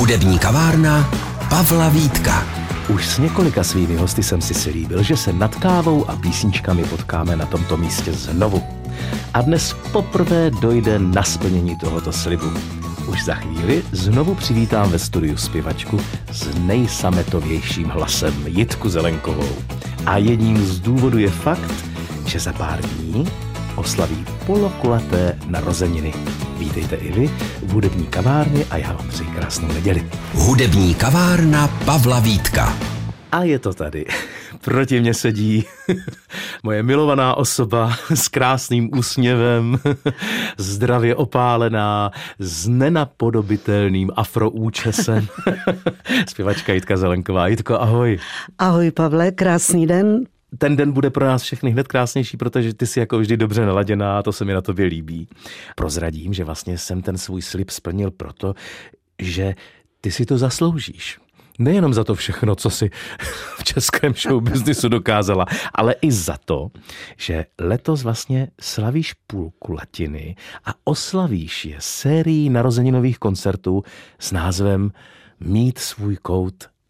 Hudební kavárna Pavla Vítka. Už s několika svými hosty jsem si slíbil, že se nad kávou a písničkami potkáme na tomto místě znovu. A dnes poprvé dojde na splnění tohoto slibu. Už za chvíli znovu přivítám ve studiu zpěvačku s nejsametovějším hlasem Jitku Zelenkovou. A jedním z důvodů je fakt, že za pár dní oslaví polokulaté narozeniny. Vítejte i vy v hudební kavárně a já vám přeji krásnou neděli. Hudební kavárna Pavla Vítka. A je to tady. Proti mně sedí moje milovaná osoba s krásným úsměvem, zdravě opálená, s nenapodobitelným afroúčesem. Zpěvačka Jitka Zelenková. Jitko, ahoj. Ahoj Pavle, krásný den. Ten den bude pro nás všechny hned krásnější, protože ty jsi jako vždy dobře naladěná a to se mi na tobě líbí. Prozradím, že vlastně jsem ten svůj slib splnil proto, že ty si to zasloužíš. Nejenom za to všechno, co jsi v českém showbiznisu dokázala, ale i za to, že letos vlastně slavíš půlkulatiny a oslavíš je sérií narozeninových koncertů s názvem Mít svůj kout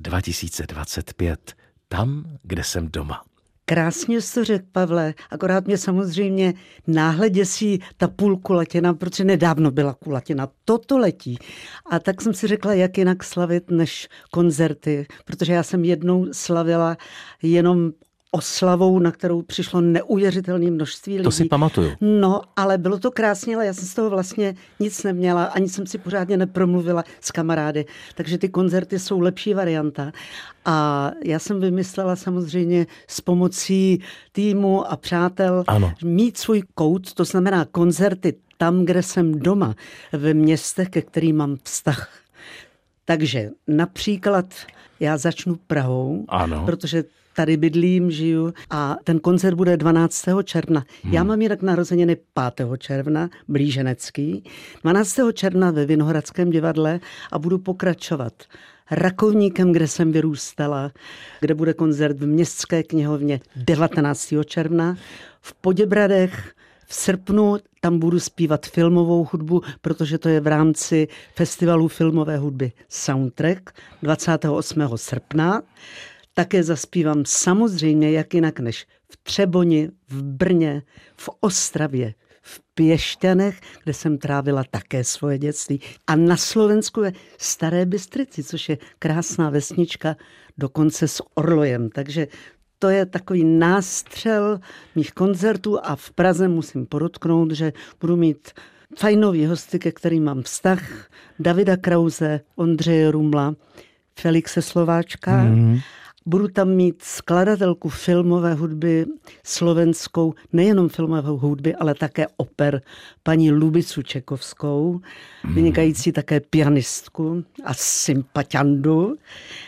2025. Tam, kde jsem doma. Krásně jsi to řekl, Pavle, akorát mě samozřejmě náhle děsí ta půlkulatina, protože nedávno byla kulatina, toto letí. A tak jsem si řekla, jak jinak slavit než koncerty, protože já jsem jednou slavila jenom oslavou, na kterou přišlo neuvěřitelné množství lidí. To si pamatuju. No, ale bylo to krásně, ale já jsem z toho vlastně nic neměla, ani jsem si pořádně nepromluvila s kamarády, takže ty koncerty jsou lepší varianta. A já jsem vymyslela samozřejmě s pomocí týmu a přátel mít svůj kout, to znamená koncerty tam, kde jsem doma, ve městech, ke kterým mám vztah. Takže například já začnu Prahou, protože tady bydlím, žiju a ten koncert bude 12. června. Já mám jinak narozeniny 5. června, blíženecký, 12. června ve Vinohradském divadle a budu pokračovat Rakovníkem, kde jsem vyrůstala, kde bude koncert v Městské knihovně 19. června, v Poděbradech v srpnu tam budu zpívat filmovou hudbu, protože to je v rámci festivalu filmové hudby Soundtrack 28. srpna. Také zaspívám samozřejmě, jak jinak než v Třeboni, v Brně, v Ostravě, v Piešťanech, kde jsem trávila také svoje dětství. A na Slovensku je Staré Bystrici, což je krásná vesnička, dokonce s orlojem. Takže to je takový nástřel mých koncertů a v Praze musím podotknout, že budu mít fajnový hosty, ke kterým mám vztah. Davida Krause, Ondřeje Rumla, Felixe Slováčka. Budu tam mít skladatelku filmové hudby slovenskou, nejenom filmové hudby, ale také oper, paní Lubicu Čekovskou, vynikající také pianistku a sympatiandu.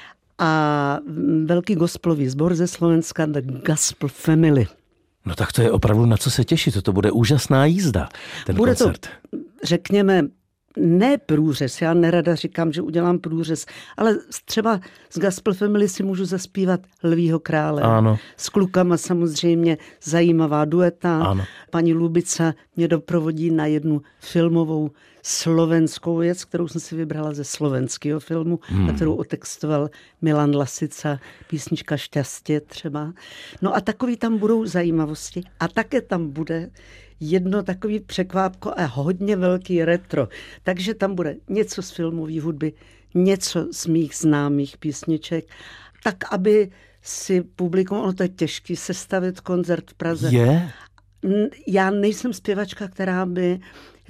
A velký gospelový sbor ze Slovenska, The Gospel Family. No tak to je opravdu na co se těšit, to bude úžasná jízda, ten bude koncert. To, řekněme, ne průřez, já nerada říkám, že udělám průřez, ale třeba z Gospel Family si můžu zaspívat Lvího krále. Ano. S klukama samozřejmě zajímavá dueta. Ano. Paní Lubica mě doprovodí na jednu filmovou slovenskou věc, kterou jsem si vybrala ze slovenského filmu, na kterou otextoval Milan Lasica, písnička Šťastě třeba. No a takový tam budou zajímavosti. A také tam bude jedno takový překvápko a hodně velký retro. Takže tam bude něco z filmové hudby, něco z mých známých písniček, tak aby si publikum, ono to je těžký sestavit koncert v Praze. Je? Já nejsem zpěvačka, která by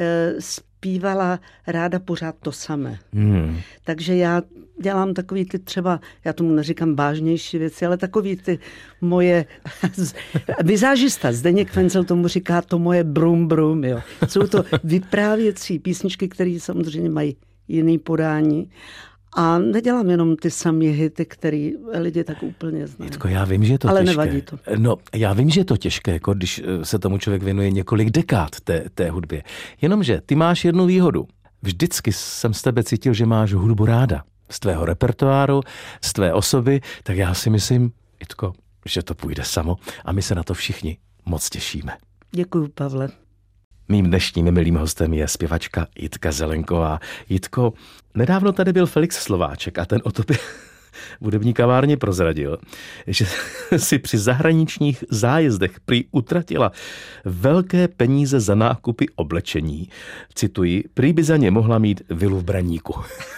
zpívala ráda pořád to samé. Takže já dělám takový ty třeba, já tomu neříkám vážnější věci, ale takový ty moje vizážista Zdeněk Fencel tomu říká to moje brum brum, jo. Jsou to vyprávěcí písničky, které samozřejmě mají jiný podání. A nedělám jenom ty samé hity, které lidi tak úplně znají. Jitko, já vím, že je to ale těžké. Nevadí to. No, já vím, že je to těžké, jako když se tomu člověk věnuje několik dekád té hudbě. Jenomže ty máš jednu výhodu. Vždycky jsem z tebe cítil, že máš hudbu ráda. Z tvého repertoáru, z tvé osoby, tak já si myslím, Jitko, že to půjde samo a my se na to všichni moc těšíme. Děkuju, Pavle. Mým dnešním milým hostem je zpěvačka Jitka Zelenková. Jitko, nedávno tady byl Felix Slováček a ten o tobě v hudební kavárně prozradil, že si při zahraničních zájezdech prý utratila velké peníze za nákupy oblečení. Cituji, prý by za ně mohla mít vilu v Braníku.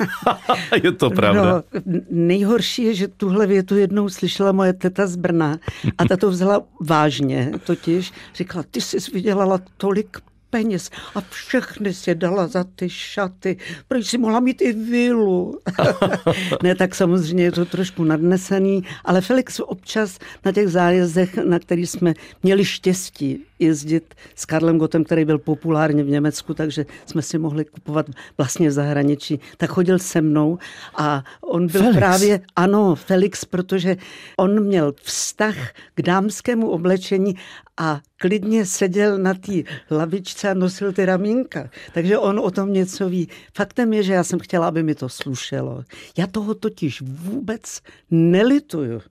Je to pravda? No, nejhorší je, že tuhle větu jednou slyšela moje teta z Brna a ta to vzala vážně. Totiž říkala, ty jsi vydělala tolik peněz a všechny si dala za ty šaty, proč si mohla mít i vilu. Ne, tak samozřejmě je to trošku nadnesený, ale Felix občas na těch zájezdech, na který jsme měli štěstí jezdit s Karlem Gottem, který byl populárně v Německu, takže jsme si mohli kupovat vlastně v zahraničí, tak chodil se mnou a on byl Felix. právě, ano, Felix, protože on měl vztah k dámskému oblečení a klidně seděl na té lavičce a nosil ty ramínka. Takže on o tom něco ví. Faktem je, že já jsem chtěla, aby mi to slušelo. Já toho totiž vůbec nelituju.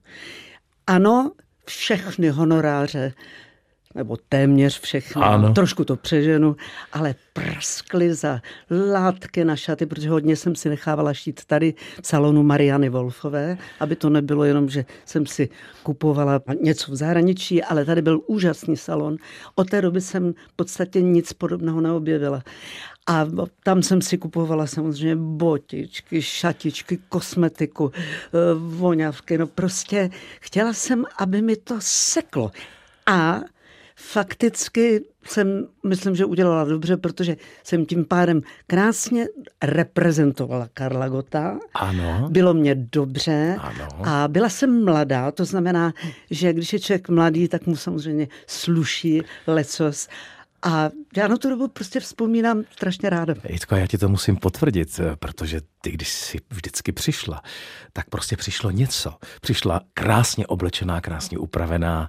Ano, všechny honoráře, nebo téměř všechny, trošku to přeženu, ale prskly za látky na šaty, protože hodně jsem si nechávala šít tady v salonu Mariany Wolfové, aby to nebylo jenom, že jsem si kupovala něco v zahraničí, ale tady byl úžasný salon. Od té doby jsem v podstatě nic podobného neobjevila. A tam jsem si kupovala samozřejmě botičky, šatičky, kosmetiku, voňavky, no prostě chtěla jsem, aby mi to seklo. A fakticky jsem, myslím, že udělala dobře, protože jsem tím pádem krásně reprezentovala Karla Gotta. Ano. Bylo mě dobře. Ano. A byla jsem mladá, to znamená, že když je člověk mladý, tak mu samozřejmě sluší lecos. A já na tu dobu prostě vzpomínám strašně ráda. Jitko, já ti to musím potvrdit, protože ty, když jsi vždycky přišla, tak prostě přišlo něco. Přišla krásně oblečená, krásně upravená,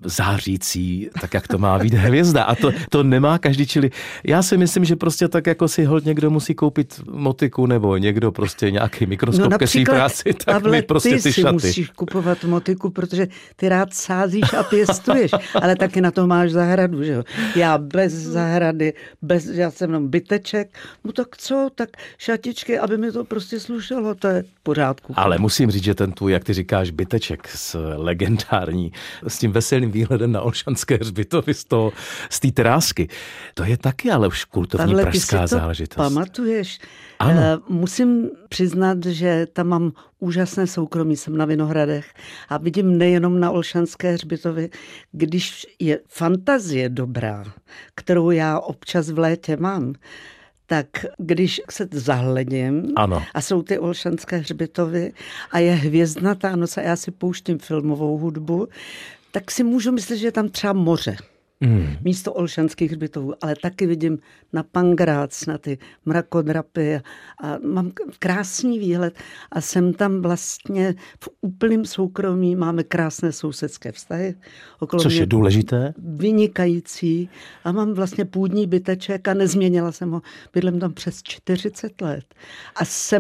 zářící, tak jak to má být hvězda. A to nemá každý, čili já si myslím, že prostě tak jako si holt někdo musí koupit motiku nebo někdo prostě nějaký mikroskop ke své práci, tak Pavle, mi prostě ty si šaty. musíš kupovat motiku, protože ty rád sázíš a pěstuješ, ale taky na to máš zahradu, že jo. Já bez zahrady, já jsem jenom byteček, no tak co, tak šatičky, aby mi to prostě slušelo, to je v pořádku. Ale musím říct, že ten tvůj, jak ty říkáš, byteček legendární, s tím veselým výhledem na Olšanské hřbitovy z té terásky, to je taky ale už kultovní Pavle, pražská ty si to záležitost. Pamatuješ? Ano. Musím přiznat, že tam mám úžasné soukromí, jsem na Vinohradech a vidím nejenom na Olšanské hřbitovy, když je fantazie dobrá, kterou já občas v létě mám, tak když se zahledím a jsou ty Olšanské hřbitovy a je hvězdnatá noc a já si pouštím filmovou hudbu, tak si můžu myslet, že je tam třeba moře. Místo Olšanských hřbitovů, ale taky vidím na Pangrác, na ty mrakodrapy a mám krásný výhled a jsem tam vlastně v úplném soukromí, máme krásné sousedské vztahy. Což je důležité. Vynikající a mám vlastně půdní byteček a nezměnila jsem ho. Bydlím tam přes 40 let a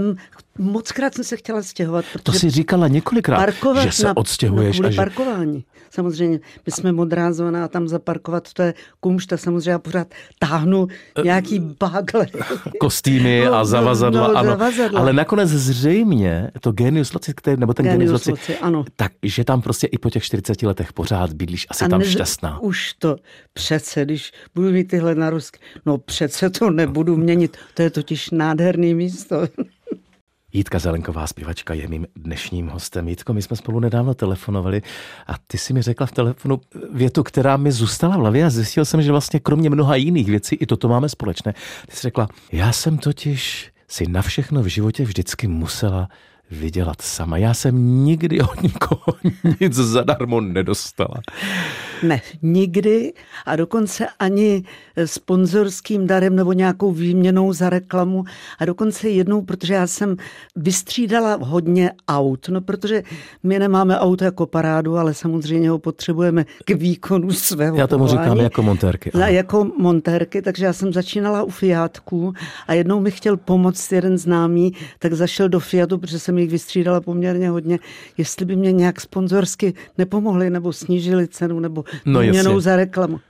mockrát jsem se chtěla stěhovat. To jsi říkala několikrát, že se odstěhuješ. Kvůli parkování. Samozřejmě, my jsme modrá zóna a tam zaparkovat, to je kumšta, samozřejmě já pořád táhnu nějaký bágle. Kostýmy a zavazadla, ano. Ale nakonec zřejmě to Genius Loci, nebo ten Genius Loci, ano. Takže tam prostě i po těch 40 letech pořád bydlíš asi tam šťastná. Už to přece, když budu mít tyhle narosky, no přece to nebudu měnit, to je totiž nádherný místo. Jitka Zelenková, zpěvačka, je mým dnešním hostem. Jitko, my jsme spolu nedávno telefonovali a ty si mi řekla v telefonu větu, která mi zůstala v hlavě a zjistil jsem, že vlastně kromě mnoha jiných věcí i toto máme společné. Ty jsi řekla, já jsem totiž si na všechno v životě vždycky musela vydělat sama. Já jsem nikdy od nikoho nic zadarmo nedostala. Ne, nikdy a dokonce ani sponzorským darem nebo nějakou výměnou za reklamu a dokonce jednou, protože já jsem vystřídala hodně aut, no protože my nemáme auto jako parádu, ale samozřejmě ho potřebujeme k výkonu svého. Já tomu říkám jako montérky. Jako montérky, takže já jsem začínala u Fiatku a jednou mi chtěl pomoct jeden známý, tak zašel do Fiatu, protože jsem jich vystřídala poměrně hodně, jestli by mě nějak sponzorsky nepomohli nebo snížili cenu nebo výměnou za reklamu.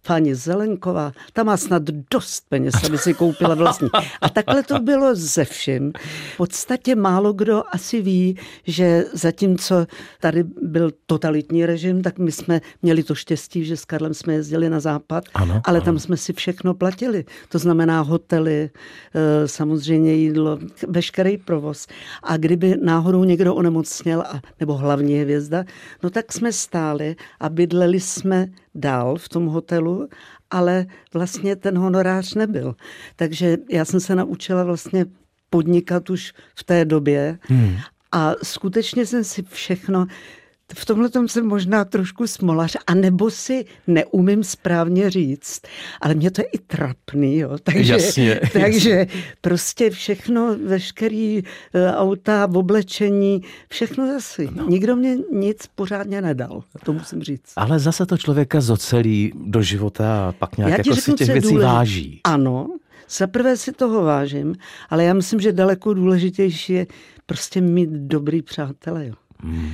paní Zelenková, ta má snad dost peněz, aby si koupila vlastní. A takhle to bylo ze vším. V podstatě málo kdo asi ví, že zatímco tady byl totalitní režim, tak my jsme měli to štěstí, že s Karlem jsme jezdili na západ, ale tam jsme si všechno platili. To znamená hotely, samozřejmě jídlo, veškerý provoz. A kdyby náhodou někdo onemocněl, nebo hlavní hvězda, no tak jsme stáli a bydleli jsme dál v tom hotelu, ale vlastně ten honorář nebyl. Takže já jsem se naučila vlastně podnikat už v té době a skutečně jsem si všechno, v tomhle tom jsem možná trošku smolař, anebo si neumím správně říct, ale mě to je i trapný, jo. Takže prostě všechno, veškerý auta, oblečení, všechno zase. Nikdo mě nic pořádně nedal, to musím říct. Ale zase to člověka zocelí do života a pak nějak jako si těch věcí váží. Ano, zaprvé si toho vážím, ale já myslím, že daleko důležitější je prostě mít dobrý přátele, jo.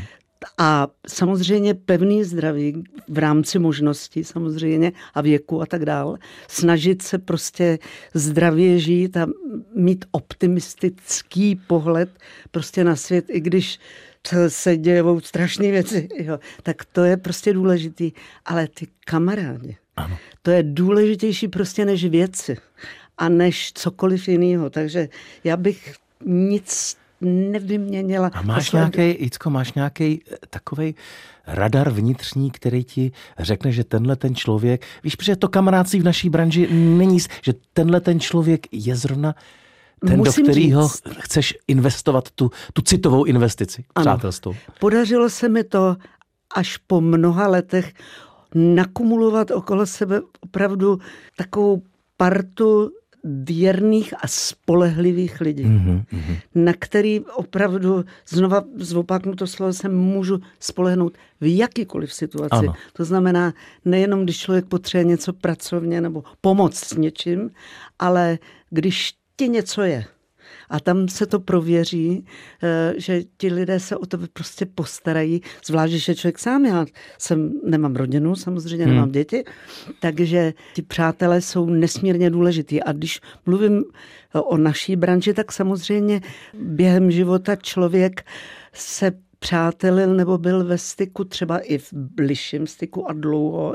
A samozřejmě pevný zdraví v rámci možností samozřejmě a věku a tak dál. Snažit se prostě zdravě žít a mít optimistický pohled prostě na svět, i když se dějou strašné věci. Jo. Tak to je prostě důležitý. Ale ty kamarádi, to je důležitější prostě než věci a než cokoliv jiného. Takže já bych nic nevyměnila. A máš nějaký takovej radar vnitřní, který ti řekne, že tenhle ten člověk, víš, protože to kamarádství v naší branži není, že tenhle ten člověk je zrovna ten, do kterého chceš investovat tu citovou investici, přátelství. Podařilo se mi to až po mnoha letech nakumulovat okolo sebe opravdu takovou partu věrných a spolehlivých lidí, na který opravdu, znova zopaknu to slovo, se můžu spolehnout v jakýkoliv situaci. Ano. To znamená, nejenom když člověk potřebuje něco pracovně nebo pomoct s něčím, ale když ti něco je. A tam se to prověří, že ti lidé se o to prostě postarají, zvlášť, že člověk sám, já nemám rodinu, samozřejmě nemám děti, takže ti přátelé jsou nesmírně důležitý. A když mluvím o naší branži, tak samozřejmě během života člověk se přátelil nebo byl ve styku, třeba i v bližším styku a dlouho,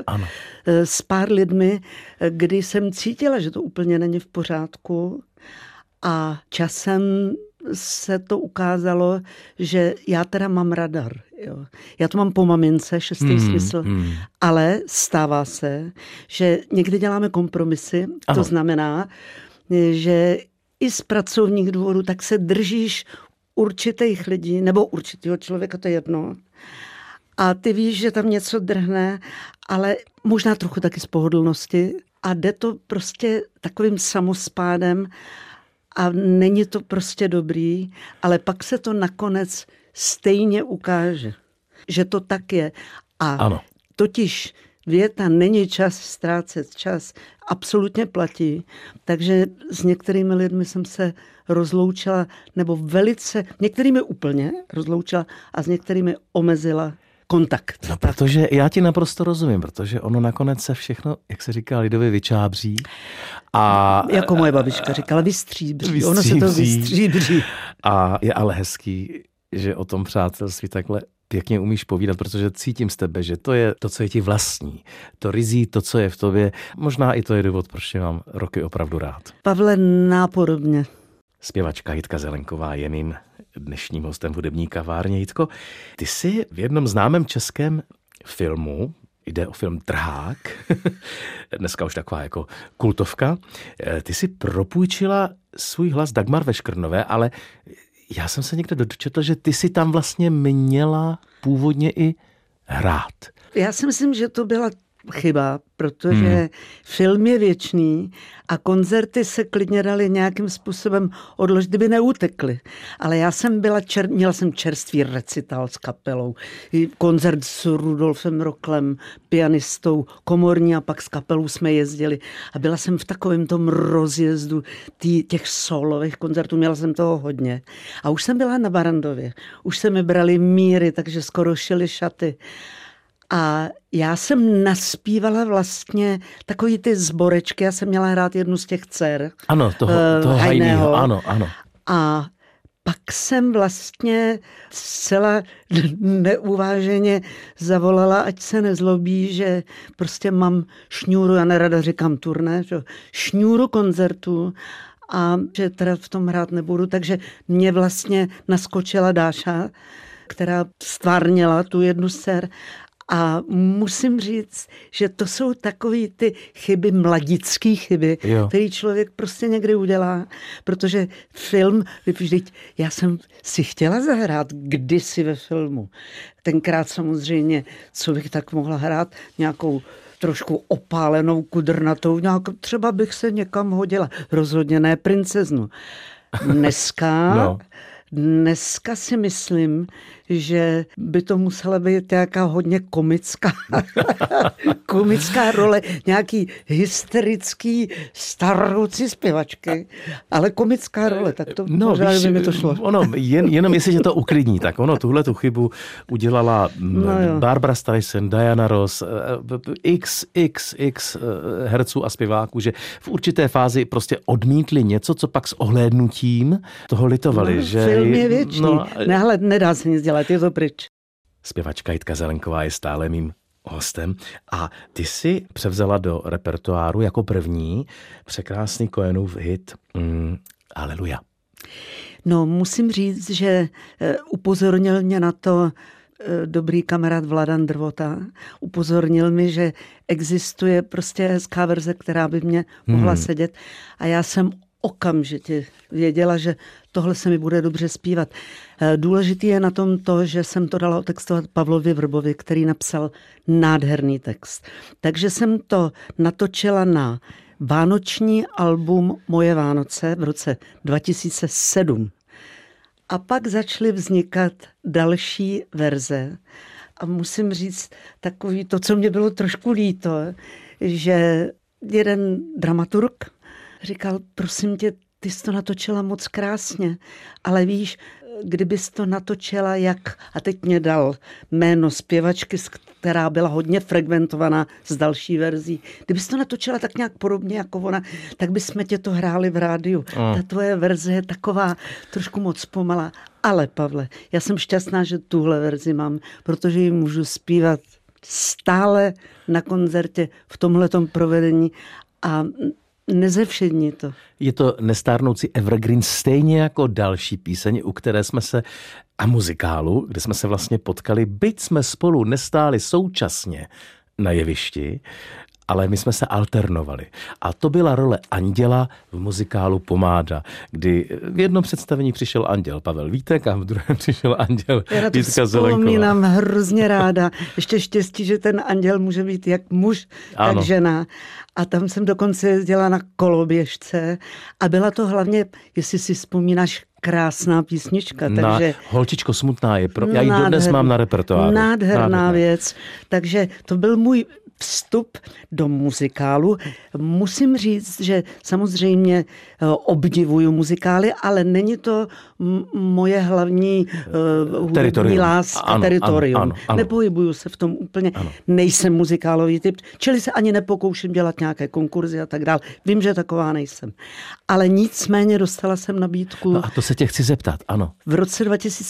s pár lidmi, kdy jsem cítila, že to úplně není v pořádku. A časem se to ukázalo, že já teda mám radar. Jo. Já to mám po mamince, šestý smysl, ale stává se, že někdy děláme kompromisy. To znamená, že i z pracovních důvodů tak se držíš určitých lidí nebo určitého člověka, to je jedno. A ty víš, že tam něco drhne, ale možná trochu taky z pohodlnosti. A jde to prostě takovým samospádem a není to prostě dobrý, ale pak se to nakonec stejně ukáže, že to tak je. A totiž věta není čas ztrácet, čas absolutně platí. Takže s některými lidmi jsem se rozloučila, nebo velice, některými úplně rozloučila a s některými omezila kontakt. No, protože já ti naprosto rozumím, protože ono nakonec se všechno, jak se říká lidově, vyčábří. A jako moje babička říkala, vystříbří. Ono se to vystříbří. A je ale hezký, že o tom přátelství takhle pěkně umíš povídat, protože cítím z tebe, že to je to, co je ti vlastní. To rizí, to, co je v tobě. Možná i to je důvod, proč mám roky opravdu rád. Pavle, nápodobně. Zpěvačka Jitka Zelenková je mým dnešním hostem v hudební kavárně. Jitko, ty jsi v jednom známém českém filmu, jde o film Trhák, dneska už taková jako kultovka, ty si propůjčila svůj hlas Dagmar Veškrnové, ale já jsem se někde dočetl, že ty si tam vlastně měla původně i hrát. Já si myslím, že to byla chyba, protože film je věčný a koncerty se klidně daly nějakým způsobem odložit, kdyby neutekly. Ale já jsem měla jsem čerstvý recital s kapelou, koncert s Rudolfem Roklem, pianistou, komorní a pak s kapelou jsme jezdili. A byla jsem v takovém tom rozjezdu těch solových koncertů, měla jsem toho hodně. A už jsem byla na Barrandově, už se mi brali míry, takže skoro šily šaty. A já jsem naspívala vlastně takový ty zborečky, já jsem měla hrát jednu z těch dcer. Ano, toho Hajného, ano. A pak jsem vlastně zcela neuváženě zavolala, ať se nezlobí, že prostě mám šňůru, já nerada říkám turné, že? Šňůru koncertů a že teda v tom hrát nebudu, takže mě vlastně naskočila Dáša, která stvárnila tu jednu z dcer. A musím říct, že to jsou takový ty chyby, mladický chyby, který člověk prostě někdy udělá, protože film, vždyť já jsem si chtěla zahrát kdysi ve filmu. Tenkrát samozřejmě, co bych tak mohla hrát, nějakou trošku opálenou, kudrnatou, třeba bych se někam hodila. Rozhodně ne princeznu. Dneska si myslím, že by to musela být nějaká hodně komická role, nějaký hysterický staroucí zpěvačky, ale komická role, tak to možná by mi to šlo. Jenom jestli to uklidní, tak tuhle tu chybu udělala Barbra Streisand, Diana Ross, x herců a zpěváků, že v určité fázi prostě odmítli něco, co pak s ohlédnutím toho litovali. Film je věčný. Nedá se nic dělat, je to pryč. Zpěvačka Jitka Zelenková je stále mým hostem a ty si převzala do repertoáru jako první překrásný Cohenův hit Aleluja. No, musím říct, že upozornil mě na to dobrý kamarád Vladan Drvota. Upozornil mi, že existuje prostě hezká verze, která by mě mohla sedět a já jsem okamžitě věděla, že tohle se mi bude dobře zpívat. Důležitý je na tom to, že jsem to dala otextovat Pavlovi Vrbovi, který napsal nádherný text. Takže jsem to natočila na vánoční album Moje Vánoce v roce 2007. A pak začaly vznikat další verze. A musím říct takový to, co mě bylo trošku líto, že jeden dramaturg říkal, prosím tě, ty jsi to natočila moc krásně, ale víš, kdybys to natočila jak, a teď mě dal jméno zpěvačky, která byla hodně frekventovaná z další verzí, kdybys to natočila tak nějak podobně jako ona, tak bychom tě to hráli v rádiu. Ta tvoje verze je taková trošku moc pomalá. Ale Pavle, já jsem šťastná, že tuhle verzi mám, protože ji můžu zpívat stále na koncertě v tomhletom provedení a nezevšední to. Je to nestárnoucí evergreen, stejně jako další píseň, u které jsme se, a muzikálu, kde jsme se vlastně potkali, byť jsme spolu nestáli současně na jevišti, ale my jsme se alternovali. A to byla role anděla v muzikálu Pomáda, kdy v jednom představení přišel anděl Pavel Vítek a v druhém přišel anděl Jitka Zelenková. Já to vzpomínám hrozně ráda. Ještě štěstí, že ten anděl může být jak muž, tak žena. A tam jsem dokonce jezdila na koloběžce a byla to hlavně, jestli si vzpomínáš, krásná písnička. Takže Holčičko smutná je, já ji dodnes mám na repertoáru. Nádherná věc. Takže to byl můj vstup do muzikálu. Musím říct, že samozřejmě obdivuju muzikály, ale není to moje hlavní hudební láska, teritorium. Ano. Nepohybuju se v tom úplně, nejsem muzikálový typ, čili se ani nepokouším dělat nějaké konkurzy a tak dál. Vím, že taková nejsem. Ale nicméně dostala jsem nabídku. No a to se tě chci zeptat, ano. V roce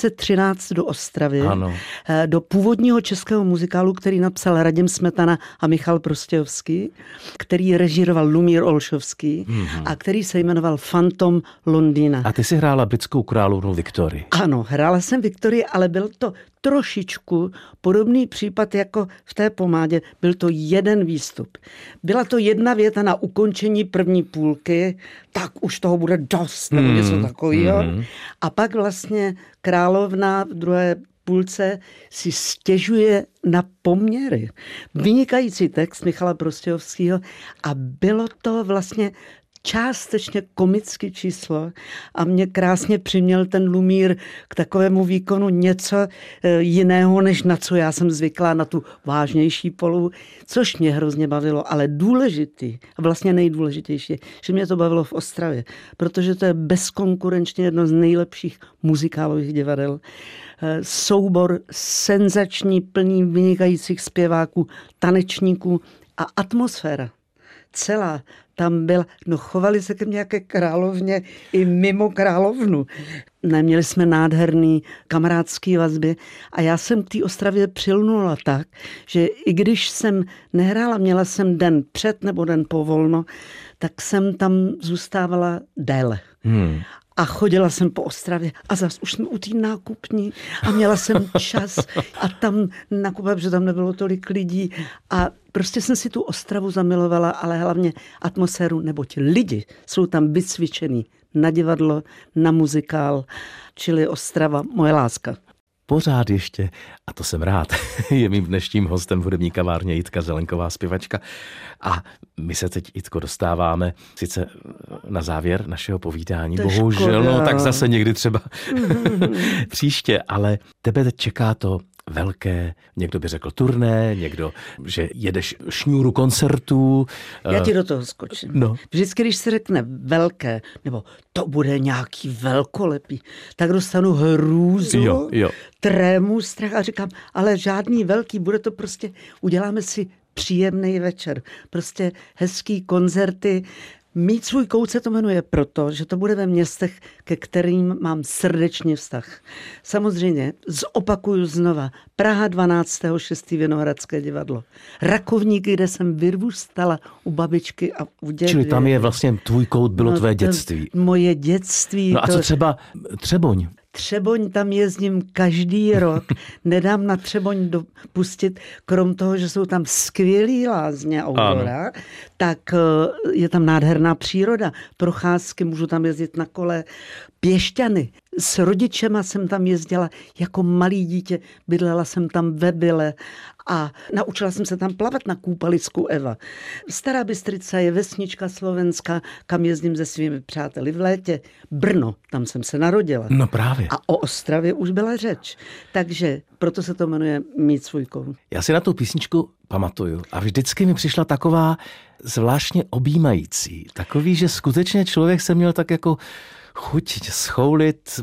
2013 do Ostravy, do původního českého muzikálu, který napsal Radim Smetana a Michal Prostějovský, který režíroval Lumír Olšovský a který se jmenoval Fantom Londýna. A ty jsi hrála britskou královnu Viktorii. Ano, hrála jsem Viktorii, ale byl to trošičku podobný případ jako v té Pomádě. Byl to jeden výstup. Byla to jedna věta na ukončení první půlky, tak už toho bude dost, nebo něco takového. A pak vlastně královna v druhé půlce si stěžuje na poměry. Vynikající text Michala Prostějovského a bylo to vlastně částečně komické číslo a mě krásně přiměl ten Lumír k takovému výkonu něco jiného, než na co já jsem zvyklá, na tu vážnější polohu, což mě hrozně bavilo, ale důležitý a vlastně nejdůležitější, že mě to bavilo v Ostravě, protože to je bezkonkurenčně jedno z nejlepších muzikálových divadel. Soubor senzační, plný vynikajících zpěváků, tanečníků a atmosféra celá tam byla, chovali se ke mně jaké královně i mimo královnu. Měli jsme nádherný kamarádský vazby a já jsem k té Ostravě přilnula tak, že i když jsem nehrála, měla jsem den před nebo den po volno, tak jsem tam zůstávala déle. A chodila jsem po Ostravě a zas už jsme u té nákupní a měla jsem čas a tam nakupovat, protože tam nebylo tolik lidí a prostě jsem si tu Ostravu zamilovala, ale hlavně atmosféru, neboť lidi jsou tam vycvičený na divadlo, na muzikál, čili Ostrava, moje láska. Pořád ještě, a to jsem rád, je mým dnešním hostem v hudební kavárně Jitka Zelenková, zpěvačka. A my se teď, Jitko, dostáváme sice na závěr našeho povídání, to bohužel, no tak zase někdy třeba příště, ale tebe teď čeká to velké, někdo by řekl turné, někdo, že jedeš šňůru koncertů. Já ti do toho skočím. No. Vždycky, když se řekne velké, nebo to bude nějaký velkolepý, tak dostanu hrůzu, trému, strach a říkám, ale žádný velký, bude to prostě, uděláme si příjemný večer. Prostě hezký koncerty. Mít svůj kout se to jmenuje proto, že to bude ve městech, ke kterým mám srdečný vztah. Samozřejmě, zopakuju znova, Praha 12.6. Vinohradské divadlo. Rakovník, kde jsem vyrůstala u babičky a u dědy. Čili tam je vlastně tvůj kout, bylo tvé dětství. Moje dětství. No a co třeba Třeboň? Třeboň tam jezdím každý rok. Nedám na Třeboň dopustit, krom toho, že jsou tam skvělý lázně Aurora, tak je tam nádherná příroda. Procházky, můžu tam jezdit na kole. Pěšťany. S rodičema jsem tam jezdila jako malý dítě. Bydlela jsem tam ve Byle a naučila jsem se tam plavat na koupalisku Eva. Stará Bystrica je vesnička slovenská, kam jezdím se svými přáteli v létě. Brno, tam jsem se narodila. No právě. A o Ostravě už byla řeč. Takže proto se to jmenuje Mít svůj kout. Já si na tu písničku pamatuju a vždycky mi přišla taková zvláštně objímající. Takový, že skutečně člověk se měl tak jako chuť schoulit,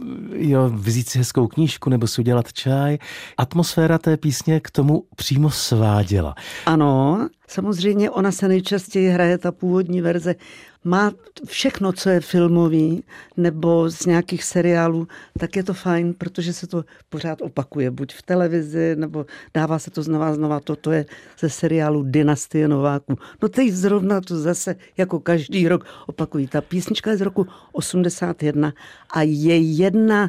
vzít si hezkou knížku nebo si udělat čaj. Atmosféra té písně k tomu přímo sváděla. Ano, samozřejmě ona se nejčastěji hraje, ta původní verze. Má všechno, co je filmový nebo z nějakých seriálů, tak je to fajn, protože se to pořád opakuje, buď v televizi, nebo dává se to znova. Toto je ze seriálu Dynastie Nováků. No teď zrovna to zase jako každý rok opakují. Ta písnička je z roku 81 a je jedna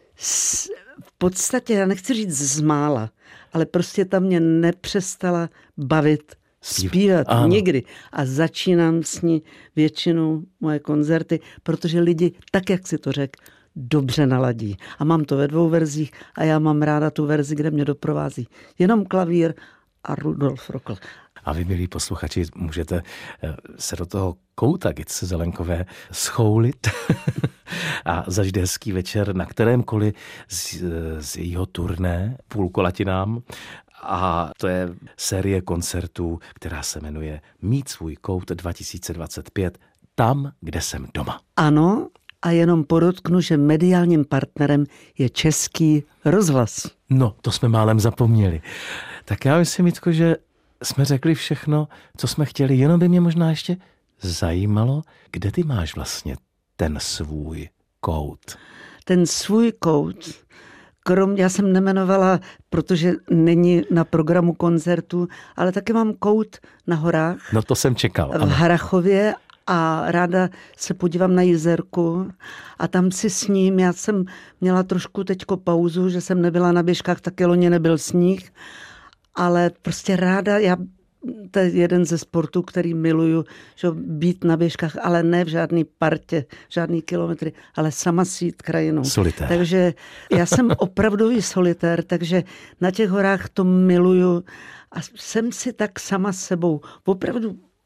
v podstatě, já nechci říct z mála, ale prostě ta mě nepřestala bavit zpívat nikdy. A začínám s ní většinou moje koncerty, protože lidi, tak jak si to řekl, dobře naladí. A mám to ve 2 verzích a já mám ráda tu verzi, kde mě doprovází jenom klavír a Rudolf Rokl. A vy, milí posluchači, můžete se do toho kouta Jitce Zelenkové schoulit a zažít hezký večer na kterémkoliv z jejího turné Půlkolatinám. A to je série koncertů, která se jmenuje Mít svůj kout 2025, tam, kde jsem doma. Ano, a jenom podotknu, že mediálním partnerem je Český rozhlas. No, to jsme málem zapomněli. Tak já myslím, Jitko, že jsme řekli všechno, co jsme chtěli, jenom by mě možná ještě zajímalo, kde ty máš vlastně ten svůj kout. Ten svůj kout, já jsem nemenovala, protože není na programu koncertu, ale taky mám kout na horách. No to jsem čekal. V Harrachově a ráda se podívám na Jizerku a tam si sním. Já jsem měla trošku teďko pauzu, že jsem nebyla na běžkách, taky loni nebyl sníh, ale prostě ráda, to je jeden ze sportů, který miluju, že být na běžkách, ale ne v žádný partě, žádný kilometry, ale sama si jít krajinou. Solitér. Takže já jsem opravdový solitér, takže na těch horách to miluju a jsem si tak sama sebou. Opravdu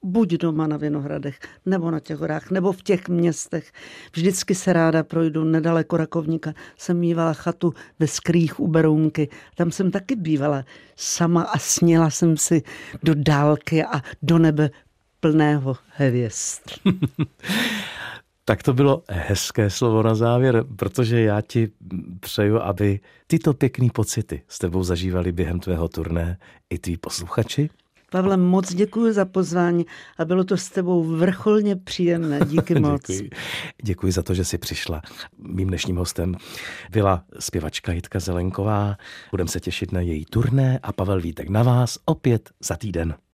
buď doma na Vinohradech, nebo na těch horách, nebo v těch městech. Vždycky se ráda projdu nedaleko Rakovníka. Jsem mívala chatu ve Skrých u Berounky. Tam jsem taky bývala sama a snila jsem si do dálky a do nebe plného hvězd. Tak to bylo hezké slovo na závěr, protože já ti přeju, aby tyto pěkný pocity s tebou zažívali během tvého turné i tví posluchači. Pavle, moc děkuji za pozvání a bylo to s tebou vrcholně příjemné. Díky moc. Děkuji za to, že jsi přišla. Mým dnešním hostem byla zpěvačka Jitka Zelenková. Budeme se těšit na její turné a Pavel Vítek na vás opět za týden.